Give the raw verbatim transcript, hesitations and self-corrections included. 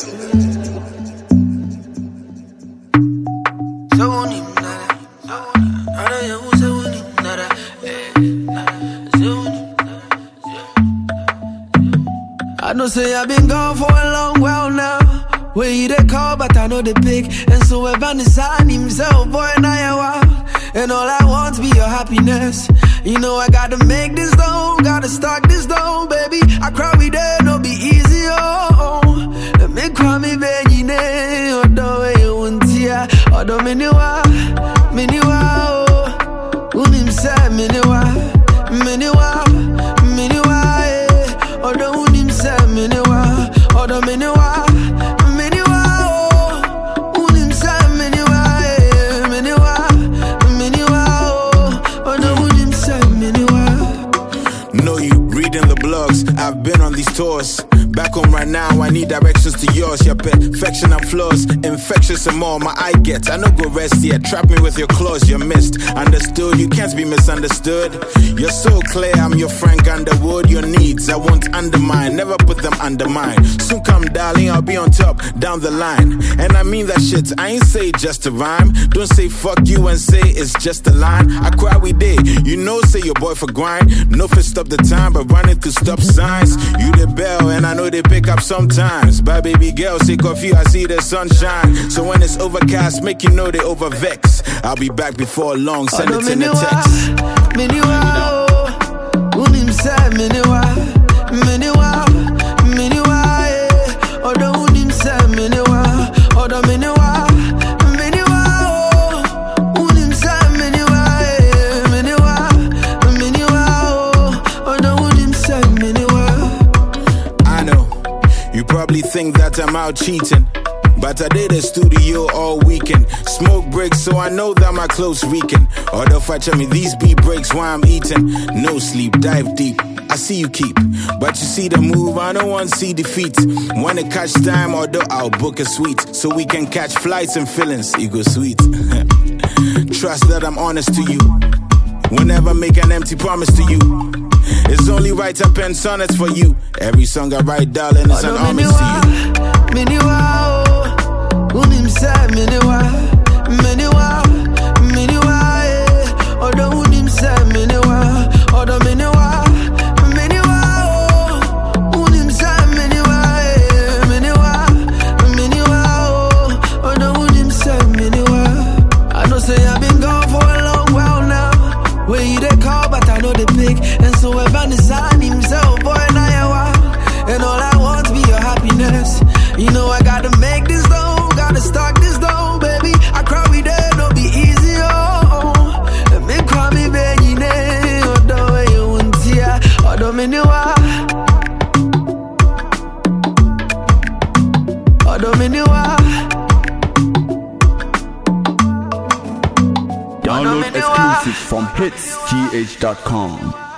I know say I've been gone for a long while now. Where you they call, but I know they pick. And so Evan is on himself, boy, now you're wild. And all I want be your happiness. You know I gotta make this dough, gotta stock this dough, baby. I cry with it, no be easy, oh. Let me cry me, baby, ne. Odo we untia, odo miniwa, miniwa, oh. Unim se miniwa, miniwa, miniwa, eh. Odo unim se miniwa, odo miniwa. I've been on these tours. Back home right now, I need directions to yours. Your perfection and flaws, infectious and more. My eye gets, I no go rest yet. Trap me with your claws, you're missed. Understood, you can't be misunderstood. You're so clear, I'm your Frank Underwood. Your needs, I won't undermine. Never put them under mine. Soon come, darling, I'll be on top, down the line. And I mean that shit, I ain't say just a rhyme. Don't say fuck you and say it's just a line. I cry we did, you know, say your boy for grind. No fit stop the time, but running to stop signs. You the bell, and I know they pick up sometimes. Bye baby girl, sick of you, I see the sunshine. So when it's overcast, make you know they over vex. I'll be back before long, send it in a text. Miniwa, unim se miniwa, miniwa, miniwa, eh. Odo unim se miniwa, odo miniwa, miniwa, unim se miniwa, eh. Miniwa, miniwa, odo unim se miniwa. I know, you probably think that I'm out cheating, but I did a studio all weekend. Smoke breaks, so I know that my clothes reeking. Although fetch me these beat breaks while I'm eating. No sleep, dive deep. I see you keep, but you see the move, I don't want to see defeat. Wanna catch time, although I'll book a suite, so we can catch flights and feelings, ego sweet. Trust that I'm honest to you. Whenever I make an empty promise to you, it's only right I pen sonnets for you. Every song I write, darling, is an homage to you. Miniwa, unim se miniwa, miniwa, miniwa, eh. Odo unim se miniwa, odo miniwa, miniwa, unim se miniwa, eh. Miniwa, miniwa, odo unim se miniwa. I know say I've been gone for a long while now. Where you they call, but I know they pick. And so Evan is on himself, boy, now you're wild. And all I want be your happiness. You know I gotta make this dough, gotta stock this dough, baby. I cry with it, don't be easy, oh. Let me cry me, baby, ne. Odo we untia, odo miniwa, odo miniwa. Download exclusives from hits g h dot com.